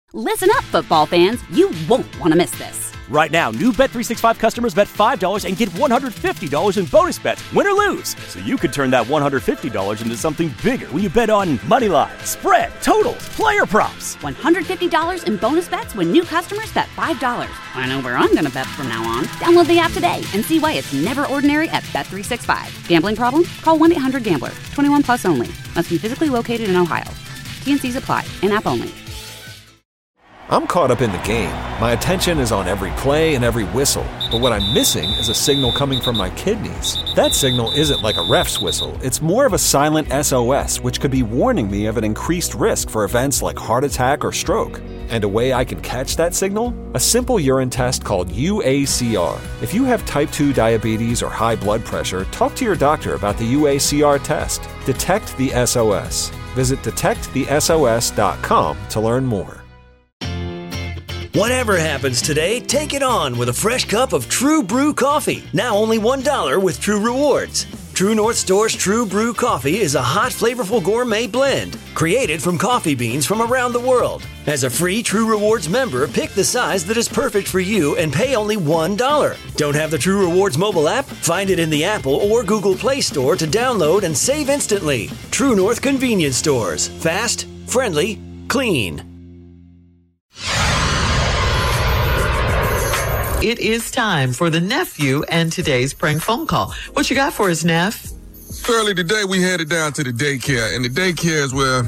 Listen up, football fans. You won't want to miss this. Right now, new Bet365 customers bet $5 and get $150 in bonus bets, win or lose. So you could turn that $150 into something bigger when you bet on money line, spread, totals, player props. $150 in bonus bets when new customers bet $5. I know where I'm going to bet from now on. Download the app today and see why it's never ordinary at Bet365. Gambling problem? Call 1-800-GAMBLER. 21 plus only. Must be physically located in Ohio. T&Cs apply. In-app only. I'm caught up in the game. My attention is on every play and every whistle. But what I'm missing is a signal coming from my kidneys. That signal isn't like a ref's whistle. It's more of a silent SOS, which could be warning me of an increased risk for events like heart attack or stroke. And a way I can catch that signal? A simple urine test called UACR. If you have type 2 diabetes or high blood pressure, talk to your doctor about the UACR test. Detect the SOS. Visit detectthesos.com to learn more. Whatever happens today, take it on with a fresh cup of True Brew coffee. Now only $1 with True Rewards. True North Store's True Brew coffee is a hot, flavorful gourmet blend created from coffee beans from around the world. As a free True Rewards member, pick the size that is perfect for you and pay only $1. Don't have the True Rewards mobile app? Find it in the Apple or Google Play Store to download and save instantly. True North Convenience Stores. Fast, friendly, clean. It is time for the nephew and today's prank phone call. What you got for us, Neff? Early today, we headed down to the daycare, and the daycare is where,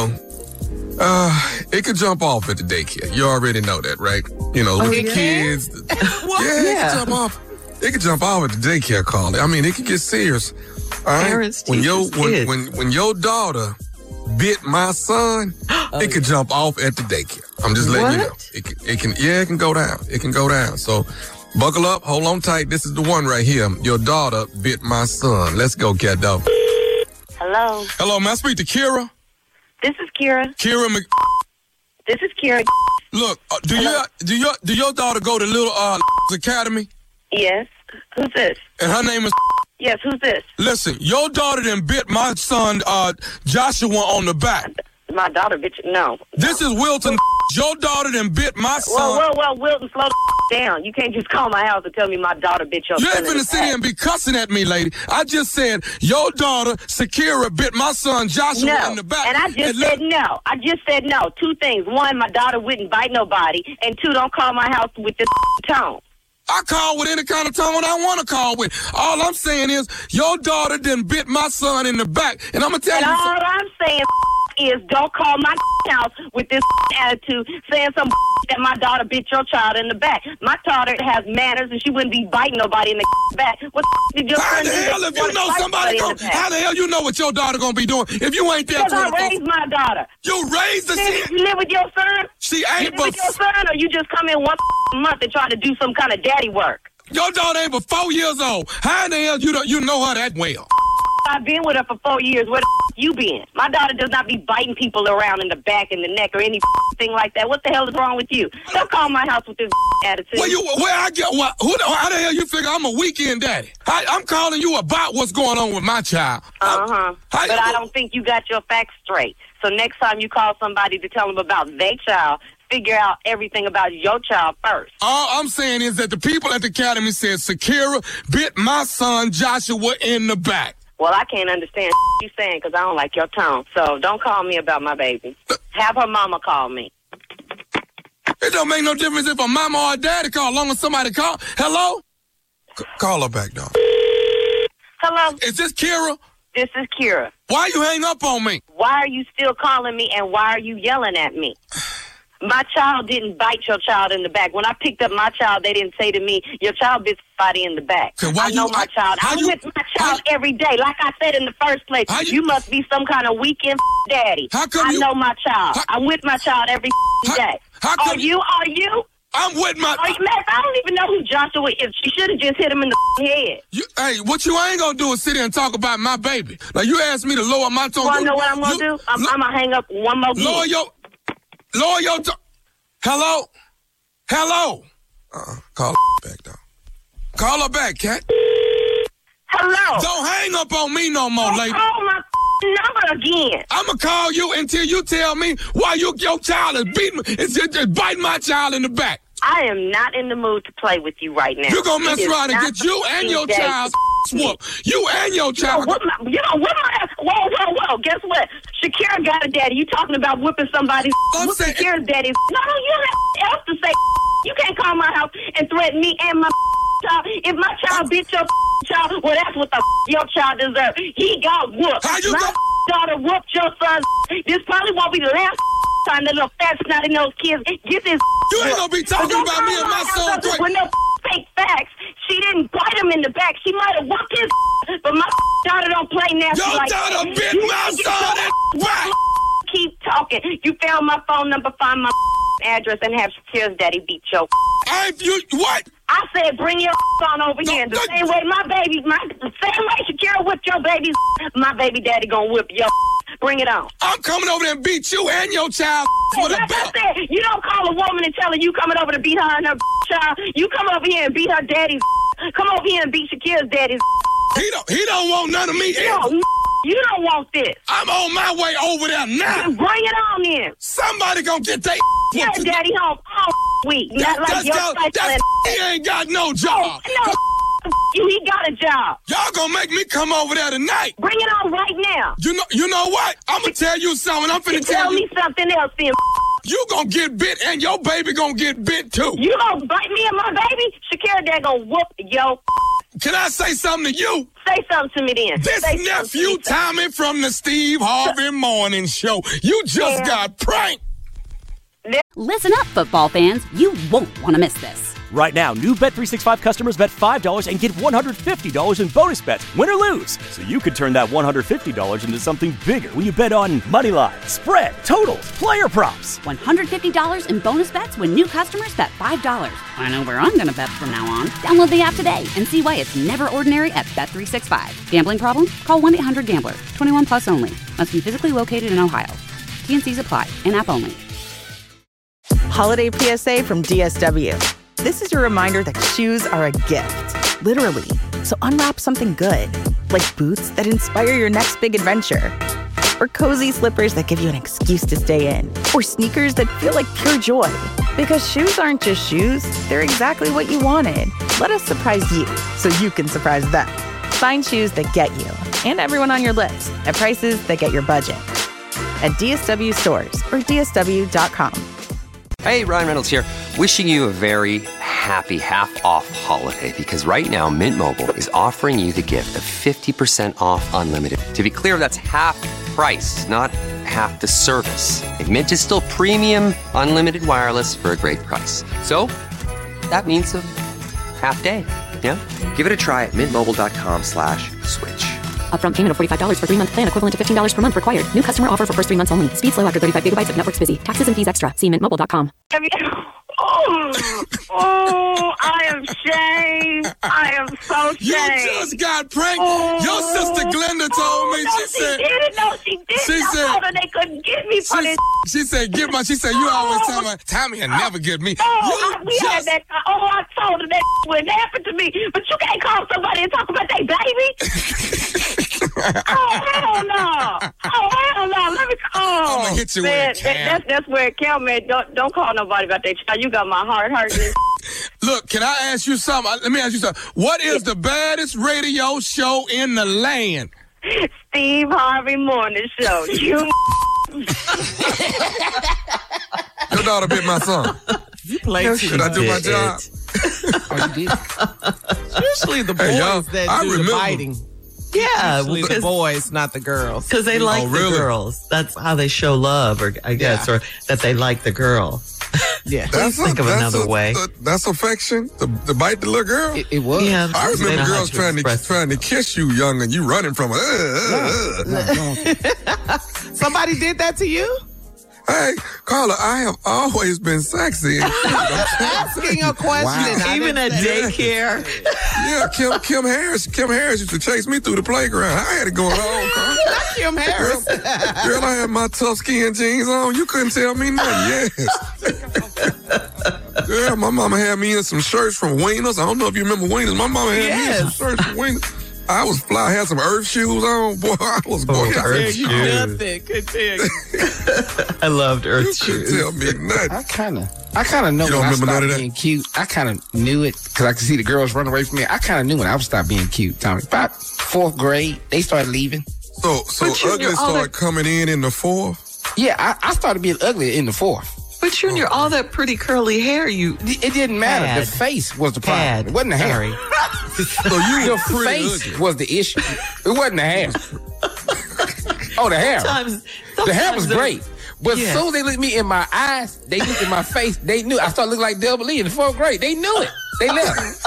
it could jump off at the daycare. You already know that, right? Little kids. What? Yeah, it could jump off. It could jump off at the daycare, Carly. I mean, it could get serious. All right? Parents, when your daughter bit my son, it could jump off at the daycare. I'm just letting you know. It can go down. It can go down. So buckle up, hold on tight. This is the one right here. Your daughter bit my son. Let's go, cat dog. Hello. Hello, may I speak to Kira? This is Kira. Kira This is Kira. Look, do your daughter go to Little Academy? Yes. Who's this? And her name is. Yes, who's this? Listen, your daughter done bit my son Joshua on the back. My daughter, bitch. No. This is Wilton. Your daughter done bit my son. Well, Wilton, slow the down. You can't just call my house and tell me my daughter bit your son. You ain't finna sit here and be cussing at me, lady. I just said your daughter, Sakira, bit my son Joshua in the back. And I just said no. I just said no. Two things. One, my daughter wouldn't bite nobody. And two, don't call my house with this tone. I call with any kind of tone I want to call with. All I'm saying is your daughter done bit my son in the back. And I'm going to tell you. And all I'm saying is don't call my house with this attitude saying some that my daughter bit your child in the back. My daughter has manners and she wouldn't be biting nobody in the back. What did your son do? How the hell if you know somebody how the hell you know what your daughter gonna be doing if you ain't there? Because I raised my daughter. You raised the shit. You live with your son? She ain't. You live with your son, or you just come in once a month and try to do some kind of daddy work? Your daughter ain't but 4 years old. How in the hell you know her that well? I've been with her for 4 years. Where the you been? My daughter does not be biting people around in the back and the neck or anything like that. What the hell is wrong with you? Don't call my house with this attitude. How the hell you figure I'm a weekend daddy? I'm calling you about what's going on with my child. But I don't think you got your facts straight. So next time you call somebody to tell them about their child, figure out everything about your child first. All I'm saying is that the people at the academy said Sakira bit my son Joshua in the back. Well, I can't understand what you're saying because I don't like your tone. So don't call me about my baby. Have her mama call me. It don't make no difference if a mama or a daddy call, as long as somebody call. Hello? Call her back, dog. Hello? Is this Kira? This is Kira. Why you hang up on me? Why are you still calling me and why are you yelling at me? My child didn't bite your child in the back. When I picked up my child, they didn't say to me, your child bit somebody in the back. I know my child. I'm with my child every day. Like I said in the first place, you must be some kind of weekend daddy. I know my child. I'm with my child every day. Are you? I'm with my... I don't even know who Joshua is. She should have just hit him in the head. Hey, what you ain't gonna do is sit here and talk about my baby. Like, you asked me to lower my tone. You wanna know what I'm gonna do? I'm gonna hang up one more time. Lower your tone. Hello? Call her back, dog. Call her back, cat. Hello? Don't hang up on me no more, lady. Call my number again. I'm going to call you until you tell me why your child is beating me, is biting my child in the back. I am not in the mood to play with you right now. You're going to mess around and get you and your child whooped. You and your child. Whoa. Guess what? Shakira got a daddy. You talking about whipping somebody's Shakira's daddy. No, you don't have else to say. You can't call my house and threaten me and my child. If my child beat your child, well, that's what the your child deserves. He got whooped. My daughter whooped your son. This probably won't be the last time that little fat snotty-nosed kids get this. You ain't gonna be talking about me and my son. With no fake facts. She didn't bite him in the back. She might have whooped his but my daughter don't play nasty like that. Your daughter bit my son in the back. Keep talking. You found my phone number, find my address, and have Shakira's daddy beat your. What? I said bring your on over here. The same way the same way Shakira whipped your baby, my baby daddy gonna whip your. Bring it on. I'm coming over there and beat you and your child with a belt. I said, you don't call a woman and tell her you coming over to beat her and her child. You come over here and beat her daddy's. Come over here and beat Shakira's daddy's. He don't want none of me. You don't want this. I'm on my way over there now. Bring it on in. Somebody gonna get their daddy home all week. Not like he ain't got no job. No, he got a job. Y'all gonna make me come over there tonight. Bring it on right now. You know what? I'm gonna tell you something. I'm finna tell me something else then. You gonna get bit and your baby gonna get bit too. You gonna bite me and my baby? Shakira dad gonna whoop yo. Can I say something to you? Say something to me then. This nephew Tommy from the Steve Harvey Morning Show. You just got pranked. Listen up, football fans. You won't want to miss this. Right now, new Bet365 customers bet $5 and get $150 in bonus bets, win or lose. So you could turn that $150 into something bigger when you bet on money line, spread, totals, player props. $150 in bonus bets when new customers bet $5. I know where I'm going to bet from now on. Download the app today and see why it's never ordinary at Bet365. Gambling problem? Call 1-800-GAMBLER. 21 plus only. Must be physically located in Ohio. T&Cs apply. In-app only. Holiday PSA from DSW. This is your reminder that shoes are a gift, literally. So unwrap something good, like boots that inspire your next big adventure, or cozy slippers that give you an excuse to stay in, or sneakers that feel like pure joy. Because shoes aren't just shoes, they're exactly what you wanted. Let us surprise you so you can surprise them. Find shoes that get you and everyone on your list at prices that get your budget. At DSW stores or DSW.com. Hey, Ryan Reynolds here, wishing you a very happy half-off holiday because right now Mint Mobile is offering you the gift of 50% off unlimited. To be clear, that's half price, not half the service. And Mint is still premium unlimited wireless for a great price. So that means a half day, yeah? Give it a try at mintmobile.com/switch. Upfront payment of $45 for 3-month plan equivalent to $15 per month required. New customer offer for first 3 months only. Speed slow after 35 gigabytes if network's busy. Taxes and fees extra. See mintmobile.com. I am shamed. I am so shamed. You just got pranked. Your sister Glenda told me. She said, she didn't. She said, I told her they couldn't get me for this. She said, you always tell me, Tommy will never get me. Had that. I told her that wouldn't happen to me. But you can't call somebody and talk about their baby. Hell no. Let me call. I'm gonna hit you with a that's where it counts, man. Don't call nobody about that child. You got my heart hurting. Look, can I ask you something? Let me ask you something. What is the baddest radio show in the land? Steve Harvey Morning Show. Your daughter bit my son. You played. Should I do my job? Usually the boys that do the biting. Yeah, the boys, not the girls. Because they like the girls. That's how they show love, or I guess, or that they like the girl. Yeah. Think of another way. That's affection? To bite the little girl? It was. Yeah, I remember girls trying to kiss you young and you running from her. Somebody did that to you? Hey, Carla, I have always been sexy. Asking a question. Wow. Even at daycare. Yeah, Kim Harris used to chase me through the playground. I had it going on, Carla. Not Kim Harris. Girl, I had my tough skin jeans on. You couldn't tell me nothing. Yes. Girl, my mama had me in some shirts from Wieners. I don't know if you remember Wieners. My mama had me in some shirts from Wieners. I was fly. I had some Earth shoes on. Boy, I was going to Earth shoes. Nothing. Could tell you. I loved Earth shoes. Tell me nothing. I kind of know You don't when I remember none of stopped that? being cute. I kind of knew it because I could see the girls run away from me. I kind of knew when I would stop being cute, Tommy. About 4th grade, they started leaving. So ugly started coming in the 4th? Yeah, I started being ugly in the 4th. But Junior, all that pretty curly hair, it didn't matter. Had. The face was the problem. It wasn't the hair. So you the were pretty face ugly. was the issue. It wasn't the hair. Oh, the hair. The hair was great. But as soon as they looked me in my eyes, they looked in my face, they knew. I started looking like Double E in the 4th grade. They knew it. They left.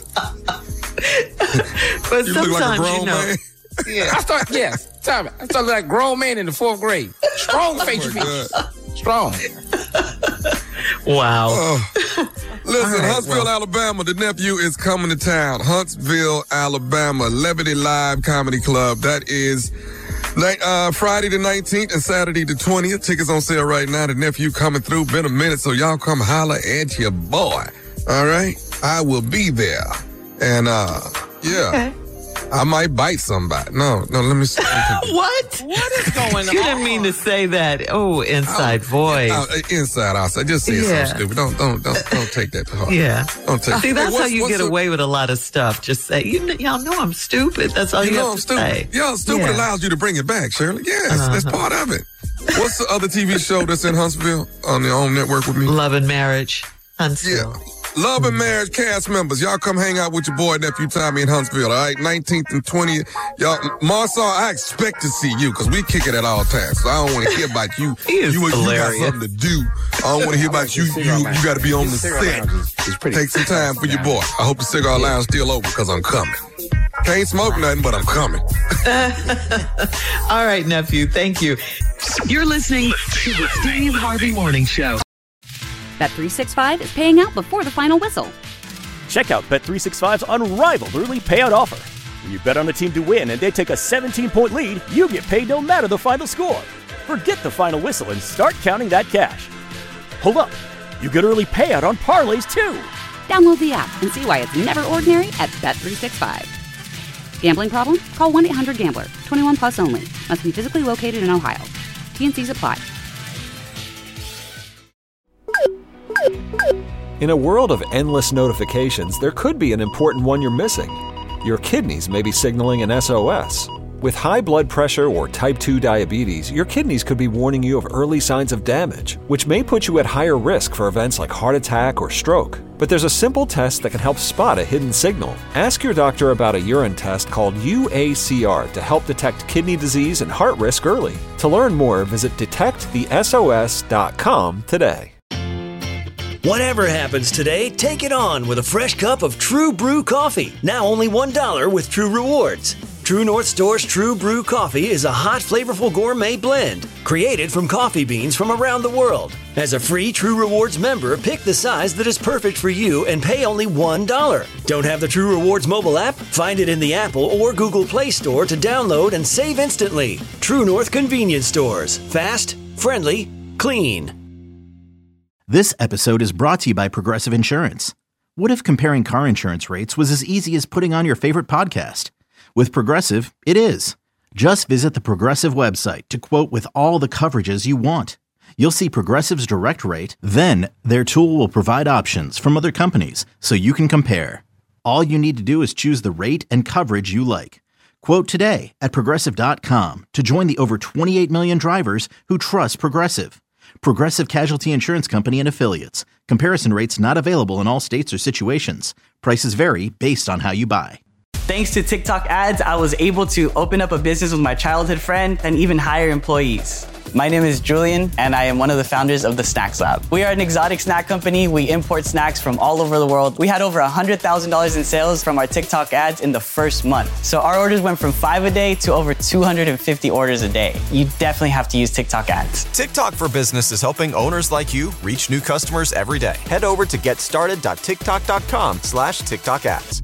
But You look like a grown man. Yeah. I started looking like a grown man in the 4th grade. Strong facial features. Strong. Wow. Listen, Huntsville, Alabama, the nephew is coming to town. Huntsville, Alabama, Levity Live Comedy Club. That is Friday the 19th and Saturday the 20th. Tickets on sale right now. The nephew coming through. Been a minute, so y'all come holler at your boy. All right? I will be there. And, yeah. Okay. I might bite somebody. No, let me see. What is going on? You didn't mean to say that. Oh, inside voice. Inside, outside. Just say Yeah. something stupid. Don't take that to heart. Yeah. Don't take. See, that's how you what's get away with a lot of stuff. Just say, y'all know I'm stupid. That's all you have I'm to stupid. say. Yeah, stupid Yeah. allows you to bring it back, Shirley. Yes, that's part of it. What's the other TV show that's in Huntsville on the OWN network with me? Love and Marriage, Huntsville. Yeah. Love and Marriage cast members. Y'all come hang out with your boy, nephew Tommy in Huntsville, all right? 19th and 20th. Y'all, Marcel, I expect to see you because we kick it at all times. So I don't want to hear about you. You got hilarious. something to do. I don't want to hear about you. You got to be on the set. Take some time for your boy. I hope the cigar lounge still open because I'm coming. Can't smoke nothing, but I'm coming. All right, nephew. Thank you. You're listening to the Steve Harvey Morning Show. Bet365 is paying out before the final whistle. Check out Bet365's unrivaled early payout offer. When you bet on a team to win and they take a 17-point lead, you get paid no matter the final score. Forget the final whistle and start counting that cash. Hold up. You get early payout on parlays, too. Download the app and see why it's never ordinary at Bet365. Gambling problem? Call 1-800-GAMBLER. 21 plus only. Must be physically located in Ohio. T&Cs apply. In a world of endless notifications, there could be an important one you're missing. Your kidneys may be signaling an SOS. With high blood pressure or type 2 diabetes, your kidneys could be warning you of early signs of damage, which may put you at higher risk for events like heart attack or stroke. But there's a simple test that can help spot a hidden signal. Ask your doctor about a urine test called UACR to help detect kidney disease and heart risk early. To learn more, visit detectthesos.com today. Whatever happens today, take it on with a fresh cup of True Brew coffee. Now only $1 with True Rewards. True North Store's True Brew coffee is a hot, flavorful gourmet blend created from coffee beans from around the world. As a free True Rewards member, pick the size that is perfect for you and pay only $1. Don't have the True Rewards mobile app? Find it in the Apple or Google Play Store to download and save instantly. True North Convenience Stores. Fast, friendly, clean. This episode is brought to you by Progressive Insurance. What if comparing car insurance rates was as easy as putting on your favorite podcast? With Progressive, it is. Just visit the Progressive website to quote with all the coverages you want. You'll see Progressive's direct rate, then their tool will provide options from other companies so you can compare. All you need to do is choose the rate and coverage you like. Quote today at Progressive.com to join the over 28 million drivers who trust Progressive. Progressive Casualty Insurance Company and Affiliates. Comparison rates not available in all states or situations. Prices vary based on how you buy. Thanks to TikTok ads, I was able to open up a business with my childhood friend and even hire employees. My name is Julian, and I am one of the founders of the Snacks Lab. We are an exotic snack company. We import snacks from all over the world. We had over $100,000 in sales from our TikTok ads in the first month. So our orders went from 5 a day to over 250 orders a day. You definitely have to use TikTok ads. TikTok for Business is helping owners like you reach new customers every day. Head over to getstarted.tiktok.com/TikTok ads.